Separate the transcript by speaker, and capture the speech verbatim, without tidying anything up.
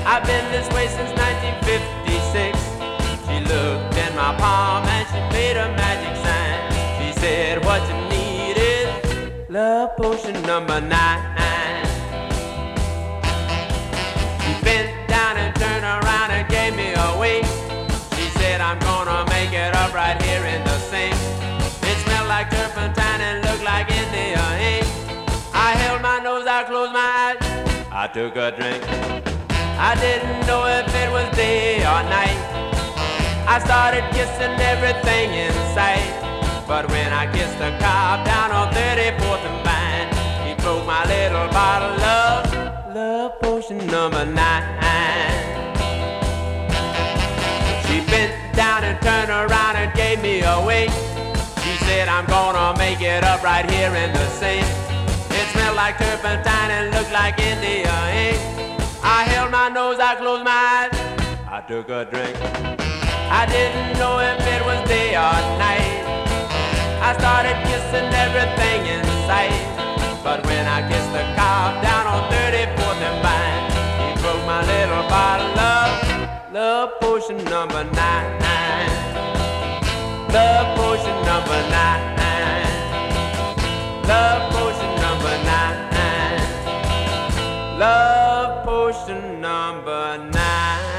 Speaker 1: I've been this way since nineteen fifty-six. She looked in my palm and she made a magic sign. She said, what you need is love potion number nine. She bent down and turned around and gave me a wink. She said, I'm gonna make it up right here in the sink. It smelled like turpentine and looked like India ink. I held my nose, I closed my eyes, I took a drink. I didn't know if it was day or night. I started kissing everything in sight. But when I kissed the cop down on thirty-fourth and Vine, he broke my little bottle of love potion number nine. She bent down and turned around and gave me a wink. She said, I'm gonna make it up right here in the sink. It smelled like turpentine and looked like India ink. I held my nose, I closed my eyes, I took a drink. I didn't know if it was day or night. I started kissing everything in sight. But when I kissed the cop down on thirty-fourth and Vine, he broke my little bottle of love potion number nine. Love potion number nine. Love potion number nine. Love potion number nine.